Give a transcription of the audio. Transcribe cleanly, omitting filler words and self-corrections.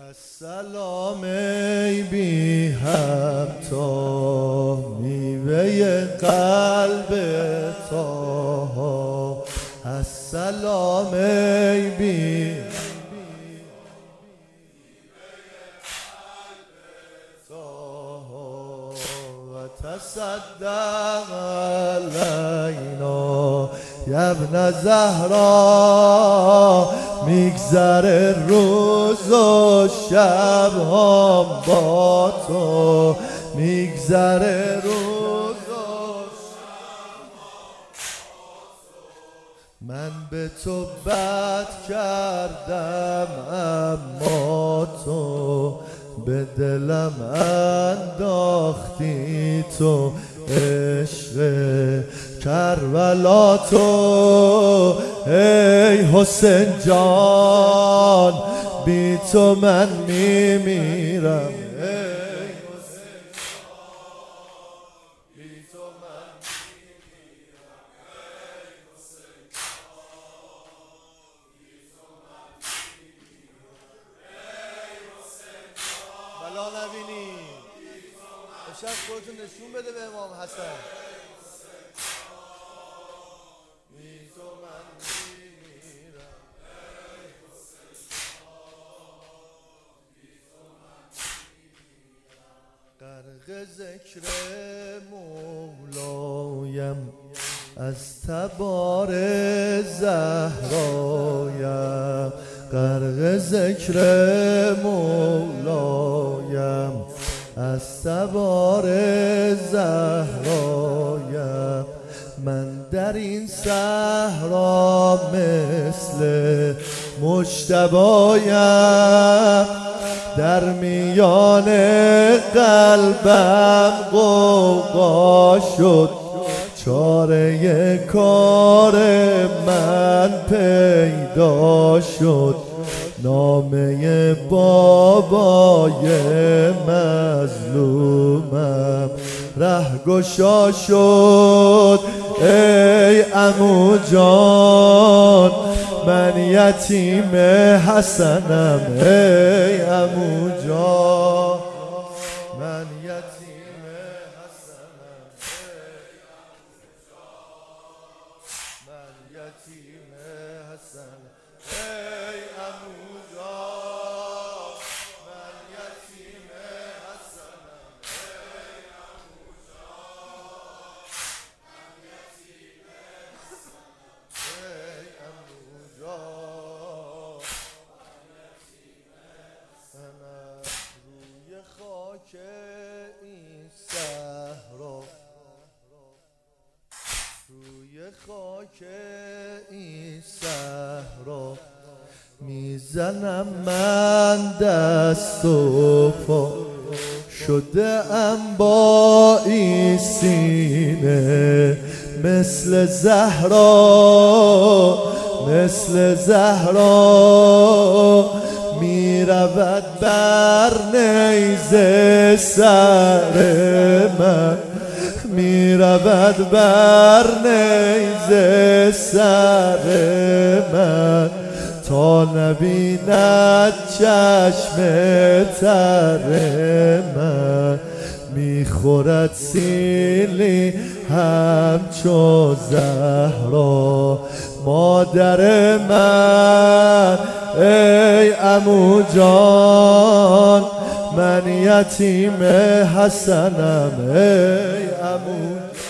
السلام ای بی همتا میوه قلب تا السلام ای بی و تصدق علینا یا ابن زهرا میگذره روز و شب هم با تو میگذره روز و شب من به تو بد کردم اما تو به دلم انداختی تو عشق کربلا تو ای حسین جان بی تو من میمیرم ای حسین جان بی تو من میمیرم ای حسین جان بی تو من میمیرم ای حسین جان بلا نبینی بشک خودتون نشون بده به امام حسن غرق ذکر مولایم از تبار زهرایم غرق ذکر مولایم از تبار زهرایم من در این صحرا مثل مجتبایم در میان قلبم غوغا شد چاره کار من پیدا شد نامه بابای مظلومم رهگشا شد ای عمو جان من یتیم حسنم ای عمو جان من یتیم حسنم ای عمو جان من یتیم حسنم ای عمو جان من یتیم حسنم ای عمو جان من یتیم حسنم روی خاک این صحرا روی خاک این صحرا میزنم من دست و پا شده ام با این سینه مثل زهرا میرود بر نیزه سر من میرود بر نیزه سر من تا نبیند چشم تر من میخورد سیلی همچو زهرا مادر من ای عمو جان من یتیم حسنم ای عمو